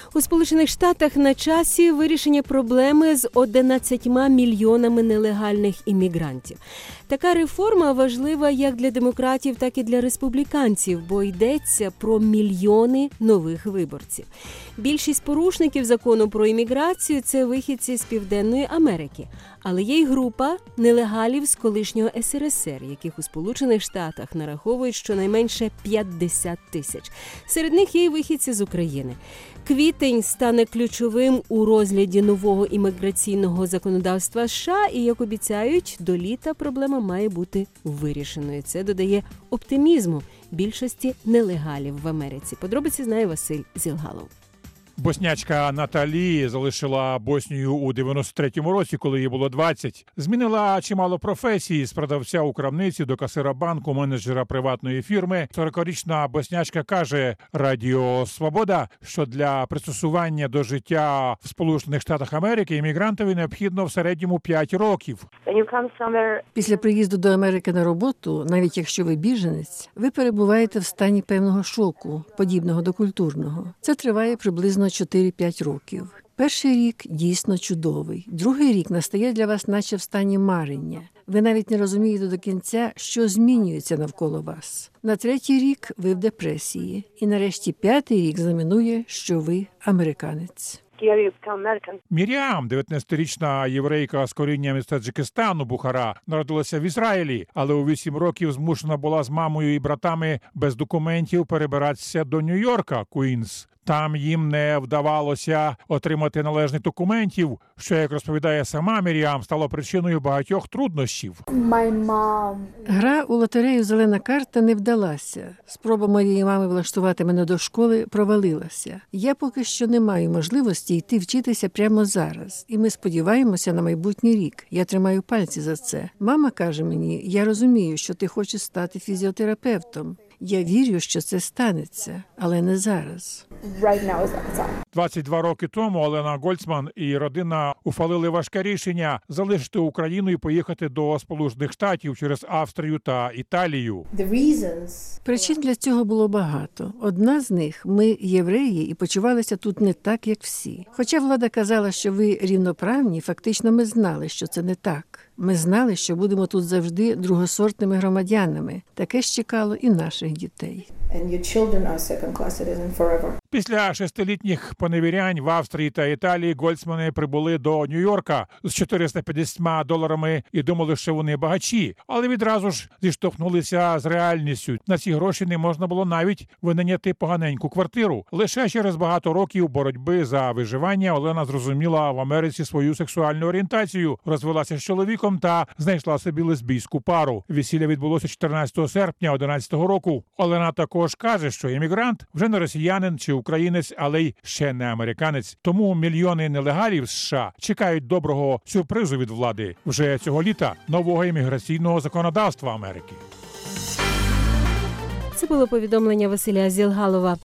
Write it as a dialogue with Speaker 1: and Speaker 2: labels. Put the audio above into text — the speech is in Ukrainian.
Speaker 1: У Сполучених Штатах на часі вирішення проблеми з 11 мільйонами нелегальних іммігрантів. Така реформа важлива як для демократів, так і для республіканців, бо йдеться про мільйони нових виборців. Більшість порушників закону про імміграцію – це вихідці з Південної Америки. Але є й група нелегалів з колишнього СРСР, яких у Сполучених Штатах нараховують щонайменше 50 тисяч. Серед них є й вихідці з України. Квітень стане ключовим у розгляді нового імміграційного законодавства США і, як обіцяють, до літа проблема має бути вирішеною. Це додає оптимізму більшості нелегалів в Америці. Подробиці знає Василь Зілгалов.
Speaker 2: Боснячка Наталі залишила Боснію у 93-му році, коли їй було 20. Змінила чимало професій – з продавця у крамниці до касира банку, менеджера приватної фірми. 40-річна боснячка каже Радіо Свобода, що для пристосування до життя в Сполучених Штатах Америки іммігрантові необхідно в середньому 5 років.
Speaker 3: Після приїзду до Америки на роботу, навіть якщо ви біженець, ви перебуваєте в стані певного шоку, подібного до культурного. Це триває приблизно 4-5 років. Перший рік дійсно чудовий. Другий рік настає для вас наче в стані марення. Ви навіть не розумієте до кінця, що змінюється навколо вас. На третій рік ви в депресії. І нарешті 5-й рік знаменує, що ви американець.
Speaker 2: Мір'ям, 19-річна єврейка з корінням із Таджикистану, Бухара, народилася в Ізраїлі, але у 8 років змушена була з мамою і братами без документів перебиратися до Нью-Йорка, Куїнс. Там їм не вдавалося отримати належних документів, що, як розповідає сама Мір'ям, стало причиною багатьох труднощів.
Speaker 3: Гра у лотерею «Зелена карта» не вдалася. Спроба моєї мами влаштувати мене до школи провалилася. Я поки що не маю можливості йти вчитися прямо зараз. І ми сподіваємося на майбутній рік. Я тримаю пальці за це. Мама каже мені, я розумію, що ти хочеш стати фізіотерапевтом. Я вірю, що це станеться, але не зараз.
Speaker 2: 22 роки тому Олена Гольцман і родина ухвалили важке рішення залишити Україну і поїхати до Сполучених Штатів через Австрію та Італію.
Speaker 3: Причин для цього було багато. Одна з них – ми євреї і почувалися тут не так, як всі. Хоча влада казала, що ви рівноправні, фактично ми знали, що це не так. Ми знали, що будемо тут завжди другосортними громадянами. Таке ж чекало і наших дітей.
Speaker 2: Після 6-літніх поневірянь в Австрії та Італії Гольцмани прибули до Нью-Йорка з $450 і думали, що вони багачі. Але відразу ж зіштовхнулися з реальністю. На ці гроші не можна було навіть винайняти поганеньку квартиру. Лише через багато років боротьби за виживання Олена зрозуміла в Америці свою сексуальну орієнтацію, розвелася з чоловіком та знайшла собі лесбійську пару. Весілля відбулося 14 серпня 2011 року. Олена також каже, що іммігрант вже не росіянин чи українець, але й ще не американець. Тому мільйони нелегалів з США чекають доброго сюрпризу від влади вже цього літа нового імміграційного законодавства Америки.
Speaker 1: Це було повідомлення Василя Зілгалова.